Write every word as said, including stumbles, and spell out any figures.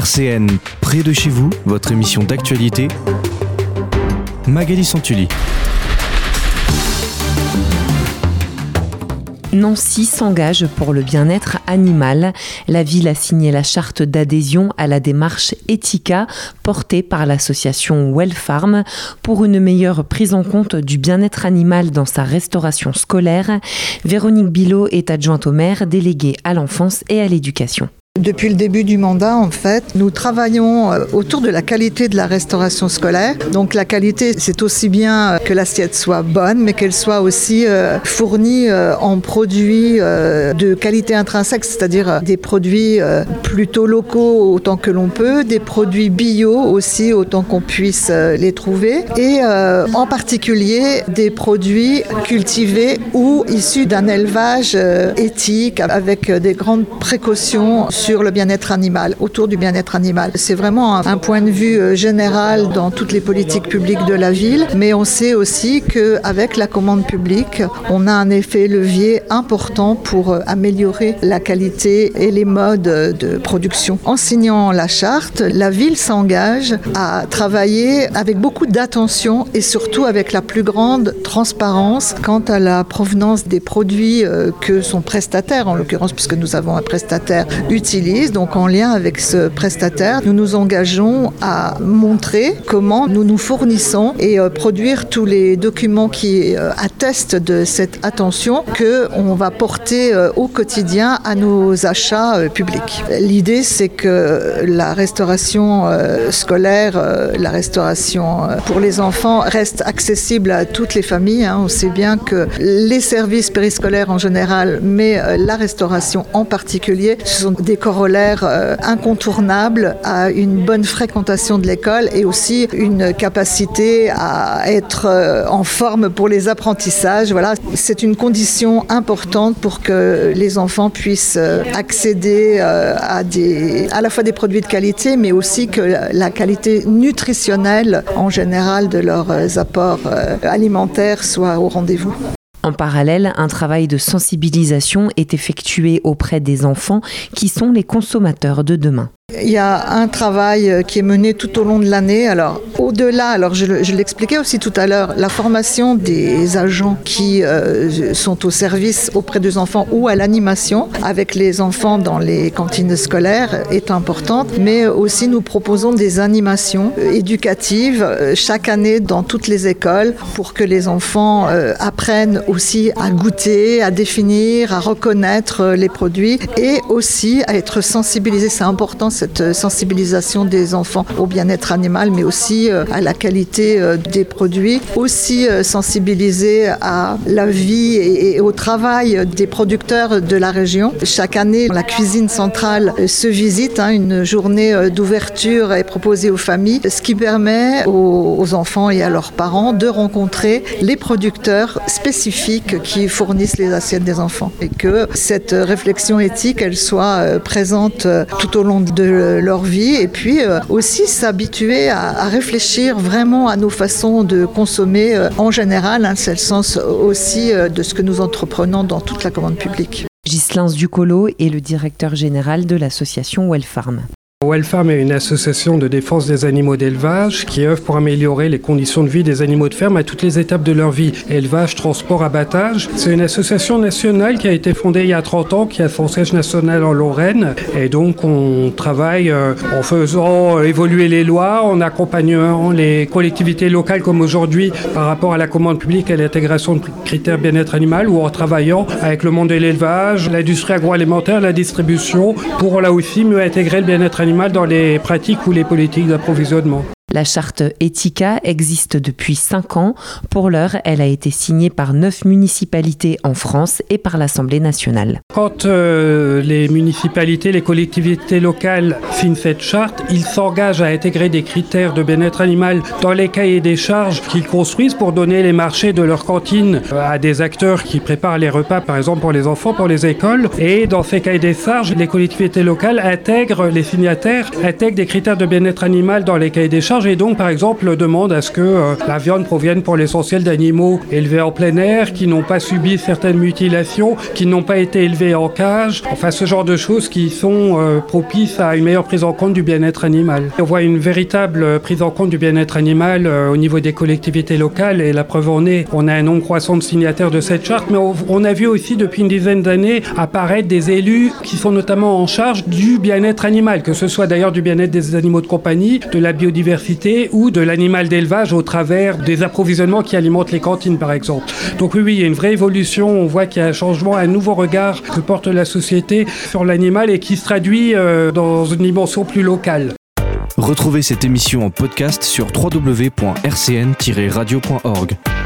R C N, près de chez vous, votre émission d'actualité. Magali Santulli. Nancy s'engage pour le bien-être animal. La ville a signé la charte d'adhésion à la démarche Etika portée par l'association Wellfarm pour une meilleure prise en compte du bien-être animal dans sa restauration scolaire. Véronique Bilot est adjointe au maire, déléguée à l'enfance et à l'éducation. Depuis le début du mandat, en fait, nous travaillons autour de la qualité de la restauration scolaire. Donc la qualité, c'est aussi bien que l'assiette soit bonne, mais qu'elle soit aussi fournie en produits de qualité intrinsèque, c'est-à-dire des produits plutôt locaux autant que l'on peut, des produits bio aussi autant qu'on puisse les trouver, et en particulier des produits cultivés ou issus d'un élevage éthique avec des grandes précautions sur le bien-être animal, autour du bien-être animal. C'est vraiment un, un point de vue général dans toutes les politiques publiques de la ville, mais on sait aussi qu'avec la commande publique, on a un effet levier important pour améliorer la qualité et les modes de production. En signant la charte, la ville s'engage à travailler avec beaucoup d'attention et surtout avec la plus grande transparence quant à la provenance des produits que son prestataire, en l'occurrence puisque nous avons un prestataire utilise. Donc en lien avec ce prestataire, nous nous engageons à montrer comment nous nous fournissons et euh, produire tous les documents qui euh, attestent de cette attention qu'on va porter euh, au quotidien à nos achats euh, publics. L'idée, c'est que la restauration euh, scolaire, euh, la restauration euh, pour les enfants reste accessible à toutes les familles. Hein. On sait bien que les services périscolaires en général, mais euh, la restauration en particulier, ce sont des corollaire euh, incontournable à une bonne fréquentation de l'école et aussi une capacité à être euh, en forme pour les apprentissages. Voilà, c'est une condition importante pour que les enfants puissent euh, accéder euh, à, des, à la fois des produits de qualité, mais aussi que la qualité nutritionnelle en général de leurs apports euh, alimentaires soit au rendez-vous. En parallèle, un travail de sensibilisation est effectué auprès des enfants qui sont les consommateurs de demain. Il y a un travail qui est mené tout au long de l'année. Alors, au-delà, alors je, je l'expliquais aussi tout à l'heure, la formation des agents qui euh, sont au service auprès des enfants ou à l'animation avec les enfants dans les cantines scolaires est importante, mais aussi nous proposons des animations éducatives chaque année dans toutes les écoles pour que les enfants euh, apprennent aussi à goûter, à définir, à reconnaître les produits et aussi à être sensibilisés. C'est important, cette sensibilisation des enfants au bien-être animal, mais aussi à la qualité des produits, aussi sensibiliser à la vie et au travail des producteurs de la région. Chaque année, la cuisine centrale se visite, hein, une journée d'ouverture est proposée aux familles, ce qui permet aux enfants et à leurs parents de rencontrer les producteurs spécifiques qui fournissent les assiettes des enfants et que cette réflexion éthique, elle soit présente tout au long de leur vie et puis euh, aussi s'habituer à, à réfléchir vraiment à nos façons de consommer euh, en général. Hein, c'est le sens aussi euh, de ce que nous entreprenons dans toute la commande publique. Ghislain Ducolo est le directeur général de l'association Wellfarm. Wellfarm est une association de défense des animaux d'élevage qui œuvre pour améliorer les conditions de vie des animaux de ferme à toutes les étapes de leur vie. Élevage, transport, abattage. C'est une association nationale qui a été fondée il y a trente ans, qui a son siège national en Lorraine. Et donc on travaille euh, en faisant évoluer les lois, en accompagnant les collectivités locales comme aujourd'hui par rapport à la commande publique et à l'intégration de critères bien-être animal ou en travaillant avec le monde de l'élevage, l'industrie agroalimentaire, la distribution pour là aussi mieux intégrer le bien-être animal dans les pratiques ou les politiques d'approvisionnement. La charte Etika existe depuis cinq ans. Pour l'heure, elle a été signée par neuf municipalités en France et par l'Assemblée nationale. Quand euh, les municipalités, les collectivités locales signent cette charte, ils s'engagent à intégrer des critères de bien-être animal dans les cahiers des charges qu'ils construisent pour donner les marchés de leur cantine à des acteurs qui préparent les repas, par exemple pour les enfants, pour les écoles. Et dans ces cahiers des charges, les collectivités locales intègrent, les signataires intègrent des critères de bien-être animal dans les cahiers des charges charge et donc par exemple demande à ce que euh, la viande provienne pour l'essentiel d'animaux élevés en plein air, qui n'ont pas subi certaines mutilations, qui n'ont pas été élevés en cage, enfin ce genre de choses qui sont euh, propices à une meilleure prise en compte du bien-être animal. On voit une véritable prise en compte du bien-être animal euh, au niveau des collectivités locales et la preuve en est, on a un nombre croissant de signataires de cette charte, mais on, on a vu aussi depuis une dizaine d'années apparaître des élus qui sont notamment en charge du bien-être animal, que ce soit d'ailleurs du bien-être des animaux de compagnie, de la biodiversité ou de l'animal d'élevage au travers des approvisionnements qui alimentent les cantines par exemple. Donc oui, oui, il y a une vraie évolution, on voit qu'il y a un changement, un nouveau regard que porte la société sur l'animal et qui se traduit euh, dans une dimension plus locale. Retrouvez cette émission en podcast sur w w w point r c n tiret radio point org.